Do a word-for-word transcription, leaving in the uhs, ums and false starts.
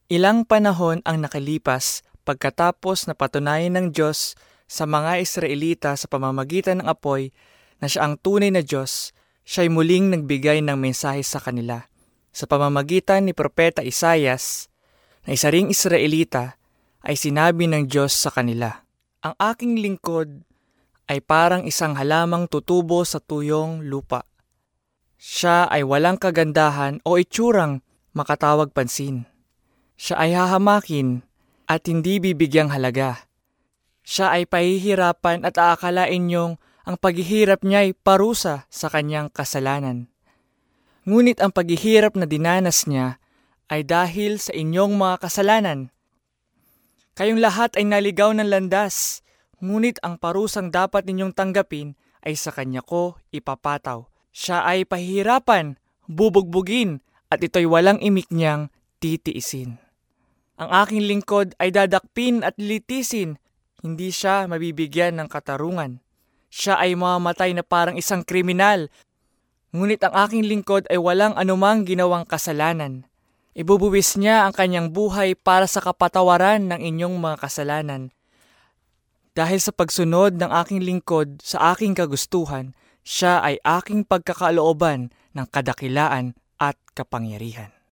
Ilang panahon ang nakalipas pagkatapos na patunayan ng Diyos sa mga Israelita sa pamamagitan ng apoy na siya ang tunay na Diyos, siya'y muling nagbigay ng mensahe sa kanila. Sa pamamagitan ni Propeta Isaias, na isa ring Israelita, ay sinabi ng Diyos sa kanila, "Ang aking lingkod ay parang isang halamang tutubo sa tuyong lupa. Siya ay walang kagandahan o itsurang makatawag pansin. Siya ay hahamakin at hindi bibigyang halaga. Siya ay pahihirapan at aakalain niyong ang paghihirap niya ay parusa sa kanyang kasalanan. Ngunit ang paghihirap na dinanas niya ay dahil sa inyong mga kasalanan. Kayong lahat ay naligaw ng landas, ngunit ang parusang dapat ninyong tanggapin ay sa kanya ko ipapataw. Siya ay pahihirapan, bubugbugin, at ito'y walang imik niyang titiisin. Ang aking lingkod ay dadakpin at litisin, hindi siya mabibigyan ng katarungan. Siya ay mamamatay na parang isang kriminal, ngunit ang aking lingkod ay walang anumang ginawang kasalanan. Ibubuwis niya ang kanyang buhay para sa kapatawaran ng inyong mga kasalanan. Dahil sa pagsunod ng aking lingkod sa aking kagustuhan, siya ay aking pagkakalooban ng kadakilaan at kapangyarihan."